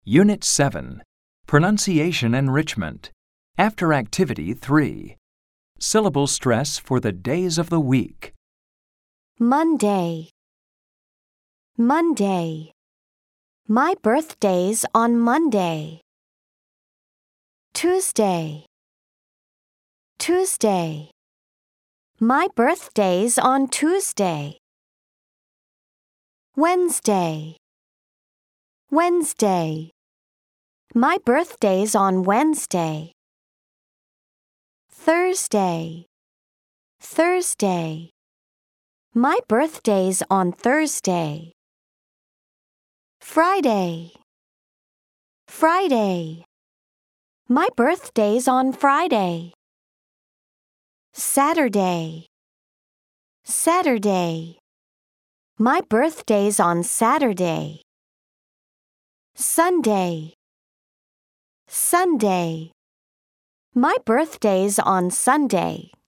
Unit 7, Pronunciation Enrichment. After Activity 3. Syllable stress for the days of the week. Monday. Monday. My birthday's on Monday. Tuesday. Tuesday. My birthday's on Tuesday. Wednesday. Wednesday. My birthday's on Wednesday. Thursday. Thursday. My birthday's on Thursday. Friday. Friday. My birthday's on Friday. Saturday. Saturday. My birthday's on Saturday. Sunday. Sunday. My birthday's on Sunday.